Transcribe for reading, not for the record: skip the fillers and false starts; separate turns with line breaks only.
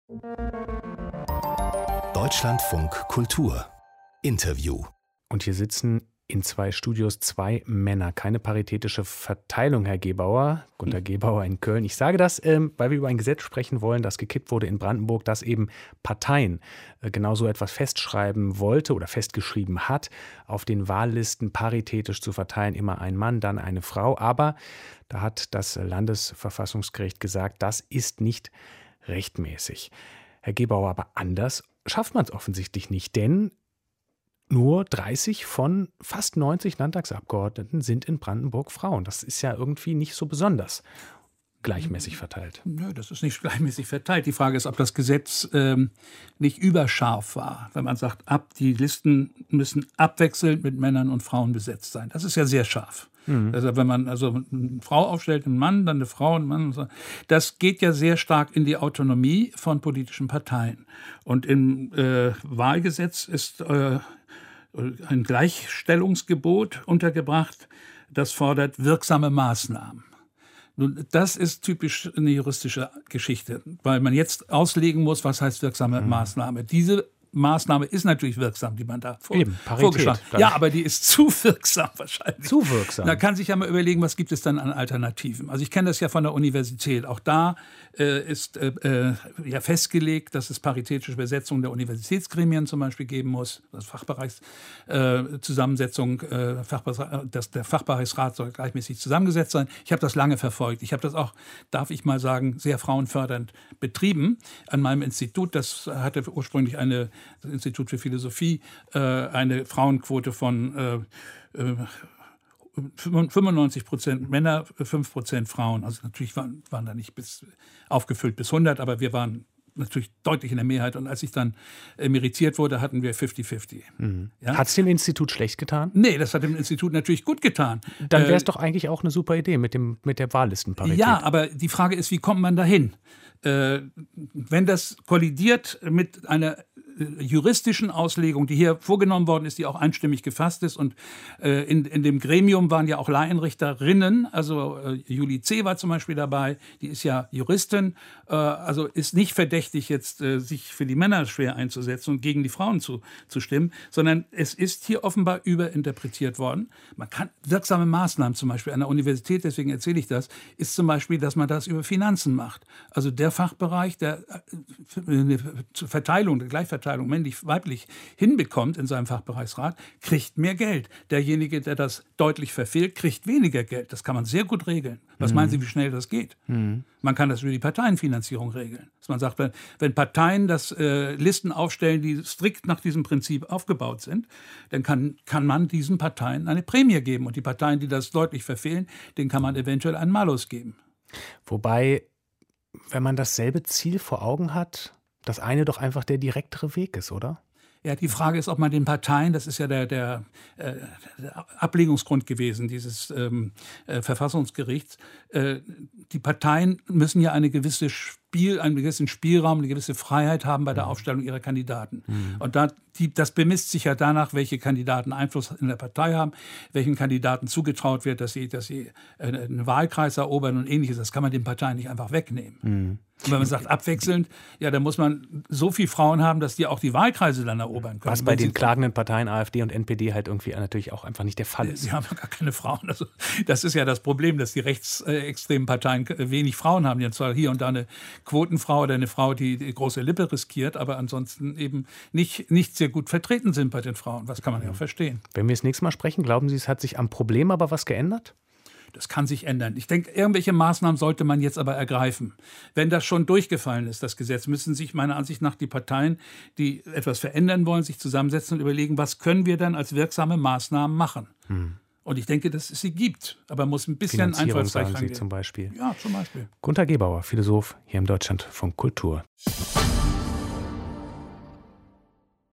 Deutschlandfunk Kultur Interview.
Und hier sitzen in 2 Studios 2 Männer. Keine paritätische Verteilung, Herr Gebauer. Gunter Gebauer in Köln. Ich sage das, weil wir über ein Gesetz sprechen wollen, das gekippt wurde in Brandenburg, das eben Parteien genau so etwas festschreiben wollte oder festgeschrieben hat, auf den Wahllisten paritätisch zu verteilen. Immer ein Mann, dann eine Frau. Aber da hat das Landesverfassungsgericht gesagt, das ist nicht rechtmäßig. Herr Gebauer, aber anders schafft man es offensichtlich nicht, denn nur 30 von fast 90 Landtagsabgeordneten sind in Brandenburg Frauen. Das ist ja irgendwie nicht so besonders gleichmäßig verteilt.
Nö, das ist nicht gleichmäßig verteilt. Die Frage ist, ob das Gesetz nicht überscharf war. Wenn man sagt, die Listen müssen abwechselnd mit Männern und Frauen besetzt sein. Das ist ja sehr scharf. Also wenn man eine Frau aufstellt, einen Mann, dann eine Frau, einen Mann, und so. Das geht ja sehr stark in die Autonomie von politischen Parteien. Und im Wahlgesetz ist ein Gleichstellungsgebot untergebracht, das fordert wirksame Maßnahmen. Nun, das ist typisch eine juristische Geschichte, weil man jetzt auslegen muss, was heißt wirksame Maßnahme. Diese Maßnahme ist natürlich wirksam, die man da vorgeschlagen hat. Ja, aber die ist zu wirksam wahrscheinlich.
Zu wirksam.
Da kann sich ja mal überlegen, was gibt es dann an Alternativen. Also ich kenne das ja von der Universität. Auch da ist ja festgelegt, dass es paritätische Besetzung der Universitätsgremien zum Beispiel geben muss. Das Fachbereichszusammensetzung, dass der Fachbereichsrat soll gleichmäßig zusammengesetzt sein. Ich habe das lange verfolgt. Ich habe das auch, darf ich mal sagen, sehr frauenfördernd betrieben an meinem Institut. Das hatte ursprünglich das Institut für Philosophie, eine Frauenquote von 95% Männer, 5% Frauen. Also natürlich waren da nicht aufgefüllt bis 100, aber wir waren natürlich deutlich in der Mehrheit. Und als ich dann emeritiert wurde, hatten wir 50-50. Ja?
Hat es dem Institut schlecht getan?
Nee, das hat dem Institut natürlich gut getan.
Dann wäre es doch eigentlich auch eine super Idee mit der Wahllistenparität.
Ja, aber die Frage ist, wie kommt man dahin? Wenn das kollidiert mit einer juristischen Auslegung, die hier vorgenommen worden ist, die auch einstimmig gefasst ist. Und in dem Gremium waren ja auch Laienrichterinnen, also Julie C. war zum Beispiel dabei, die ist ja Juristin, also ist nicht verdächtig, jetzt sich für die Männer schwer einzusetzen und gegen die Frauen zu stimmen, sondern es ist hier offenbar überinterpretiert worden. Man kann wirksame Maßnahmen zum Beispiel an der Universität, deswegen erzähle ich das, ist zum Beispiel, dass man das über Finanzen macht. Also der Fachbereich, der Verteilung, der Gleichverteilung männlich-weiblich hinbekommt in seinem Fachbereichsrat, kriegt mehr Geld. Derjenige, der das deutlich verfehlt, kriegt weniger Geld. Das kann man sehr gut regeln. Was meinen Sie, wie schnell das geht? Man kann das über die Parteienfinanzierung regeln. Dass man sagt, wenn Parteien Listen aufstellen, die strikt nach diesem Prinzip aufgebaut sind, dann kann man diesen Parteien eine Prämie geben. Und die Parteien, die das deutlich verfehlen, denen kann man eventuell einen Malus geben.
Wobei, wenn man dasselbe Ziel vor Augen hat, das eine doch einfach der direktere Weg ist, oder?
Ja, die Frage ist, ob man den Parteien, das ist ja der Ablegungsgrund gewesen, dieses Verfassungsgerichts, die Parteien müssen ja einen gewissen Spielraum, eine gewisse Freiheit haben bei der Aufstellung ihrer Kandidaten. Und das bemisst sich ja danach, welche Kandidaten Einfluss in der Partei haben, welchen Kandidaten zugetraut wird, dass sie einen Wahlkreis erobern und Ähnliches. Das kann man den Parteien nicht einfach wegnehmen. Und wenn man sagt abwechselnd, ja, dann muss man so viele Frauen haben, dass die auch die Wahlkreise dann erobern können.
Was bei den klagenden Parteien AfD und NPD halt irgendwie natürlich auch einfach nicht der Fall ist.
Sie haben gar keine Frauen. Also das ist ja das Problem, dass die rechtsextremen Parteien wenig Frauen haben. Die haben zwar hier und da eine Quotenfrau oder eine Frau, die große Lippe riskiert, aber ansonsten eben nicht sehr gut vertreten sind bei den Frauen. Was kann man ja auch verstehen.
Wenn wir das nächste Mal sprechen, glauben Sie, es hat sich am Problem aber was geändert?
Das kann sich ändern. Ich denke, irgendwelche Maßnahmen sollte man jetzt aber ergreifen. Wenn das schon durchgefallen ist, das Gesetz, müssen sich meiner Ansicht nach die Parteien, die etwas verändern wollen, sich zusammensetzen und überlegen, was können wir dann als wirksame Maßnahmen machen. Und ich denke, dass es sie gibt, aber muss ein bisschen einfallsreich rangehen.
Zum Beispiel.
Ja, zum Beispiel.
Gunter Gebauer, Philosoph, hier im Deutschlandfunk Kultur.